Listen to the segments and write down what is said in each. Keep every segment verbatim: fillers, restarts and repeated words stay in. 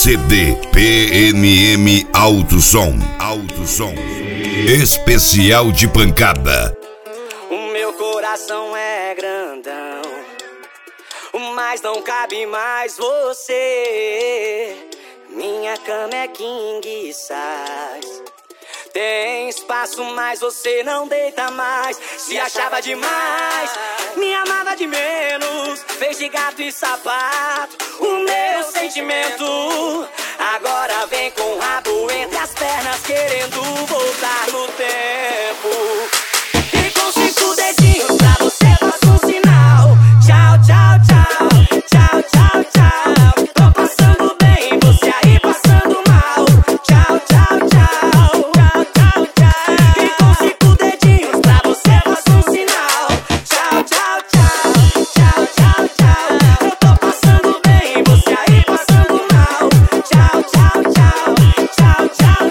C D P N M Alto Som. Alto Som. Especial de pancada. O meu coração é grandão, mas não cabe mais você. Minha cama é king size. Tem espaço, mas você não deita mais. Se achava demais, me amava de menos. Fez de gato e sapato o meu sentimento. Agora vem com o rabo entre as pernas, querendo voltar no tempo. E com cinco dedinhos pra você faço um sinal. Tchau, tchau, tchau. Tchau, tchau, tchau. Tô passando bem, você aí passando mal. Tchau, tchau, tchau. Tchau, tchau, tchau. E com cinco dedinhos pra você faço um sinal. Tchau, tchau, tchau. Tchau, tchau, tchau. Eu tô passando bem, você aí passando mal. Tchau, tchau, tchau. Tchau, tchau,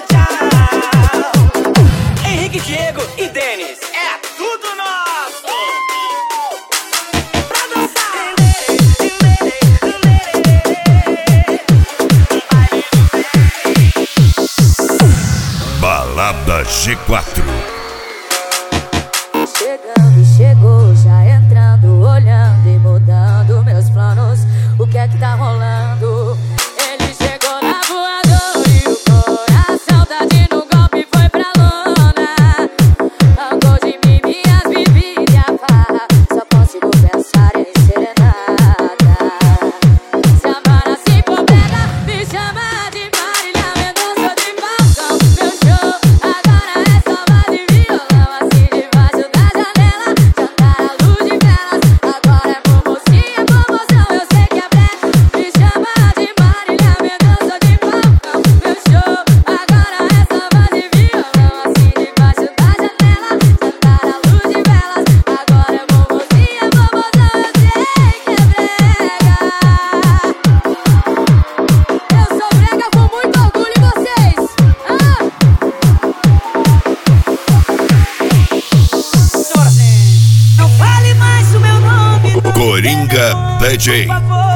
tchau. Henrique, Diego e Denis, é tudo nosso. Pra dançar. Balada G quatro. Chegando e chegou, já entrando, olhando e mudando meus planos. O que é que tá rolando? Ele chegou na voadora e o coração tá de no golpe foi pra lona. Andou de mim, minhas bebidas e a farra. Só consigo pensar em serenata. Se amar assim por pega, me chama de Marília Mendonça de balcão. Meu show agora é só voz e violão. Assim debaixo da janela, cantar a luz de velas. Agora é mocinha, promoção, eu sei que é breve. Me chama de Marília Mendonça de balcão. Meu show agora é só voz e violão. Assim debaixo da janela, cantar a luz de velas. Agora é mocinha, promoção, eu sei que é brega. Eu sou brega com muito orgulho em vocês. Ah! Não fale mais o meu nome. Coringa D J. Por favor.